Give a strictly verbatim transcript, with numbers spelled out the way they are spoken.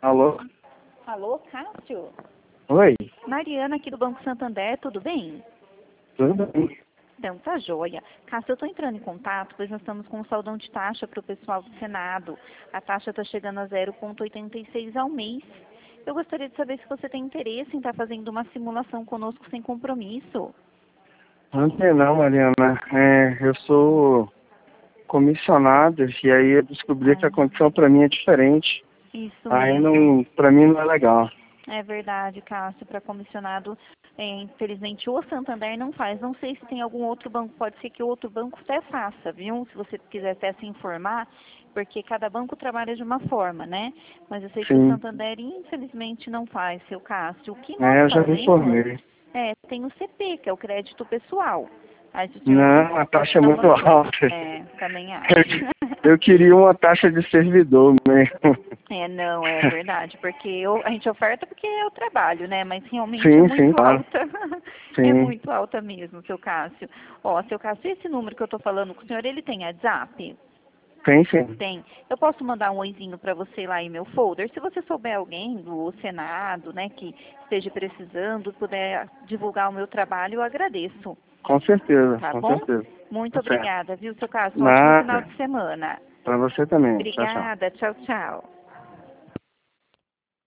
Alô? Alô, Cássio? Oi? Mariana aqui do Banco Santander, tudo bem? Tudo bem? Então, tá joia. Cássio, eu estou entrando em contato, pois nós estamos com um saldão de taxa para o pessoal do Senado. A taxa está chegando a zero vírgula oitenta e seis ao mês. Eu gostaria de saber se você tem interesse em estar fazendo uma simulação conosco sem compromisso. Não tem não, Mariana. É, eu sou comissionado e aí eu descobri que a Ah, condição para mim é diferente. isso Aí mesmo. não, para mim não é legal. É verdade, Cássio, para comissionado, é, infelizmente o Santander não faz. Não sei se tem algum outro banco, pode ser que o outro banco até faça, viu? Se você quiser até se informar, porque cada banco trabalha de uma forma, né? Mas eu sei que o Sim. Santander, infelizmente, não faz, seu Cássio. O que nós É, eu já me fazemos informei. é, tem o C P, que é o crédito pessoal. Aí se o senhor Não, a quiser taxa é dar muito uma... alta. É, também Eu, acho. que- eu queria uma taxa de servidor mesmo. É, não, é verdade, porque eu, a gente oferta porque é o trabalho, né? Mas realmente é Sim, sim, muito claro. alta. É Sim. muito alta mesmo, seu Cássio. Ó, seu Cássio, esse número que eu tô falando com o senhor, ele tem WhatsApp? Tem sim. Tem. Eu posso mandar um oizinho para você lá em meu folder? Se você souber alguém do Senado, né, que esteja precisando, puder divulgar o meu trabalho, eu agradeço. Com certeza, Tá com bom? certeza. Muito Tá certo. obrigada, viu, seu Cássio? Um ótimo final Nada. de semana. Pra você também. Tchau, tchau. Obrigada. Tchau, tchau.